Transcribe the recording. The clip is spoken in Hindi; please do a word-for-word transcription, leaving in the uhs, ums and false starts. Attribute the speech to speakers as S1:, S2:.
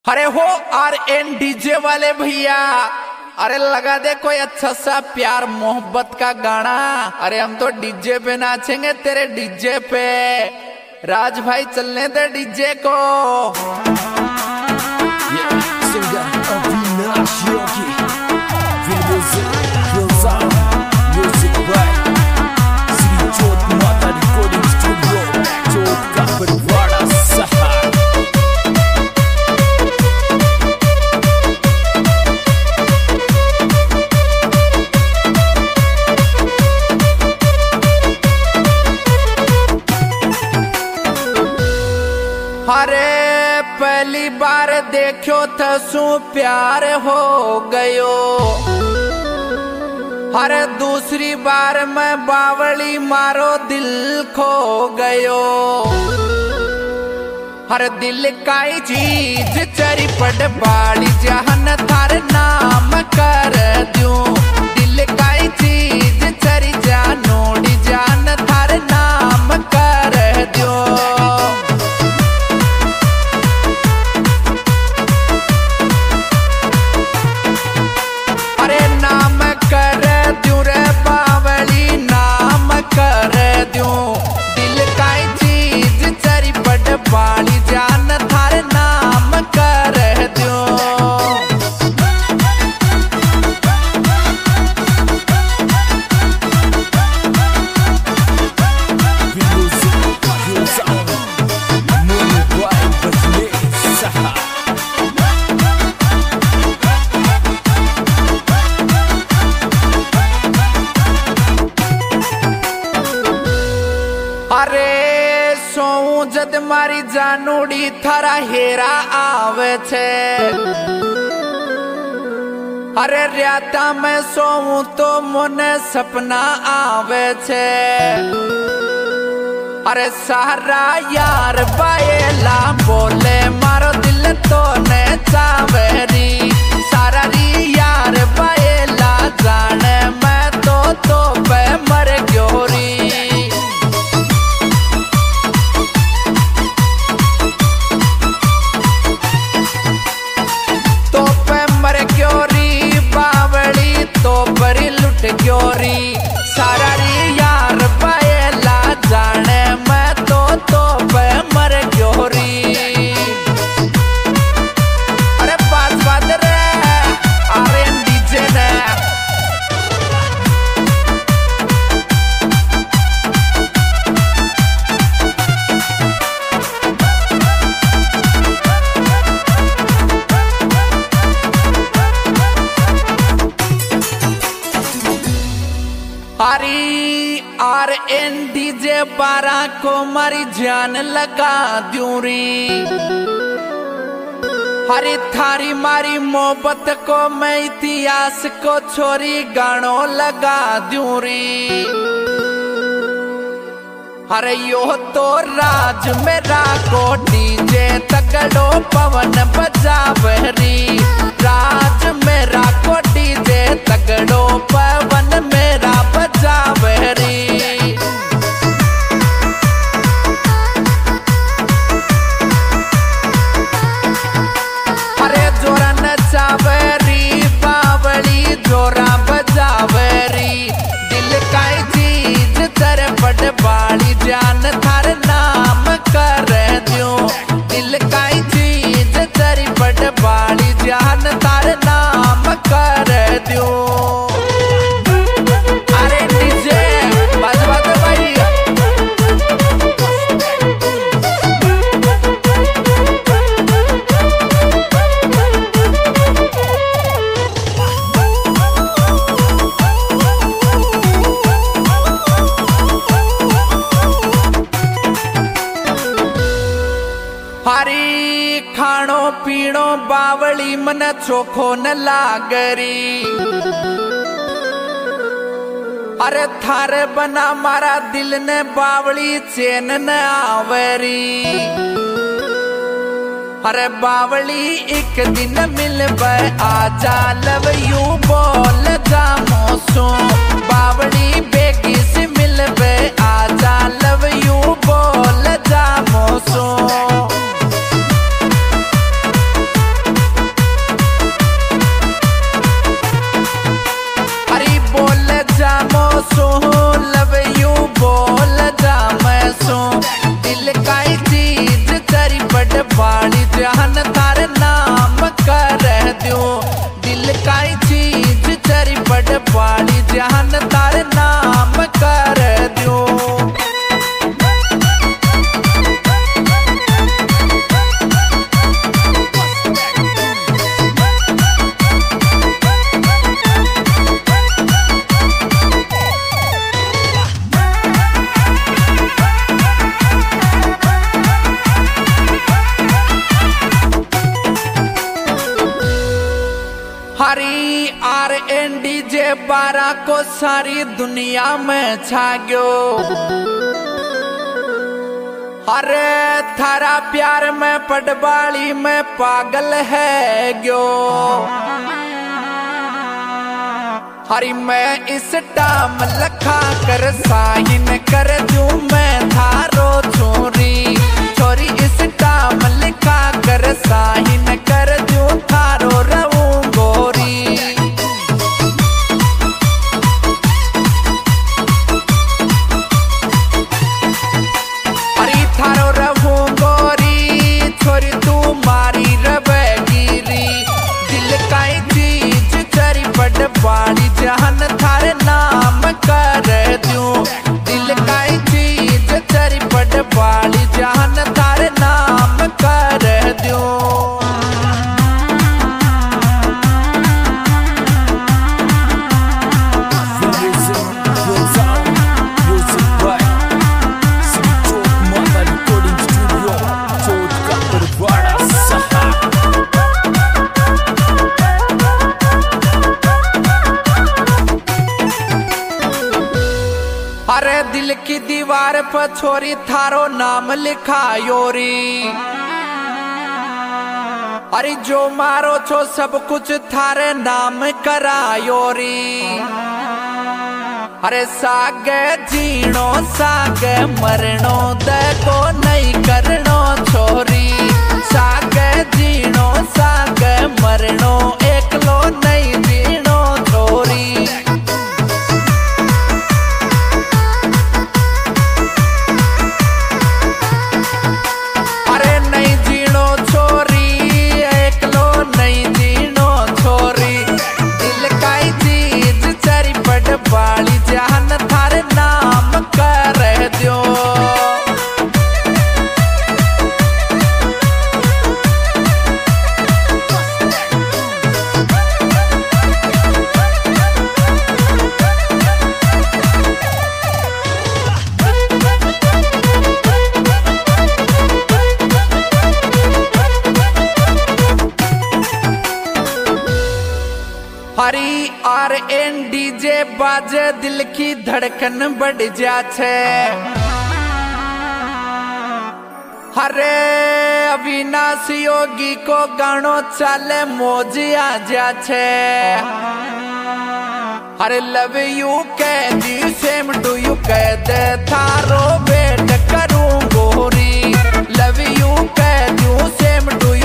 S1: अरे हो आर एन डीजे वाले भैया, अरे लगा दे कोई अच्छा सा प्यार मोहब्बत का गाना। अरे हम तो डीजे पे नाचेंगे तेरे डीजे पे। राज भाई चलने दे डीजे को। अरे पहली बार देखो तो सू प्यार हो गयो। अरे दूसरी बार मैं बावली मारो दिल खो गयो। हर दिल काई चीज चरी पट बाली जहन थार नाम कर दूं। दिल काई चीज चरी जानोड़ी जान थार नाम कर दूं। बाली जान थार नाम कर दो। अरे सोऊं जद मारी जानूड़ी थारा हेरा आवे छे। अरे राता में सोऊं तो मोने सपना आवे छे। अरे सारा यार बाएला बोले मारो दिल तो ने चावेरी। सारा री यार बाएला जाने मैं तो तो पे मर ग्योरी। ग्योरी सारा री यार बाएला जाने मैं तो तो पे मर ग्योरी। अरे बात बात रे आर एन डीजे ने। अरे आर एन डीजे बारह को मारी जान लगा दूं री। हरी थारी मारी मोहब्बत को मैं इतिहास को छोरी गानो लगा दूं री। अरे यो तो राज मेरा को डीजे तगड़ो पवन बजावरी। राज मेरा को डीजे तगड़ो पवन मेरा बजावरी। अरे जोरा नचावरी बावली जोरा बजावरी। दिल काई चीज तेरे बड़ बाली जान थार नाम कर दूं। दिल काई चीज तेरी बड़ बाली जान थार नाम कर दूं। अरे डीजे बाज बाज भाई। हरी खाणो पीणो बावली मन चोखो न लागरी। अरे थारे बना मारा दिल ने बावली चैन न आवरी। अरे बावली एक दिन मिलबे आजा लव यू बोल जा मोसो। बावली बेगी से मिलबे आजा लव यू बोल जा मोसो। Hari R N D J बारह को सारी दुनिया में छा गयो। अरे थारा प्यार में पटवाली में पागल है गयो। हरी मैं इस टाम लखा कर साइन कर दूं मैं थारो छोरी। छोरी इस टाम लिखा कर साइन कर दूं थारो रहूं गोरी। हरी थारो रहूं गोरी छोरी तू मारी रवेगिरी। दिल काई चीज चरी पटवाली जहन थारे नाम कर दूं। दिल काई चीज चरी पटवाली जहन थारे नाम कर दूं। अरे दिल की दीवार पर छोरी थारो नाम लिखा योरी। अरे जो मारो छो सब कुछ थारे नाम करा योरी। अरे सागे जीणो सागे मरणो देखो नहीं करनो छोरी। सागे जीणो सागे मरणो एकलो नहीं जीणो छोरी। वाली जहन थारे नाम कर दो। Hari R N D J बाजे दिल की धड़कन बढ़ जा छे। हरे अविनाश योगी को गानो चाले मौज आ जा छे। हरे लव यू कह दी सेम टू यू कह दे थारो वेट करूं गोरी। लव यू कह दूं सेम टू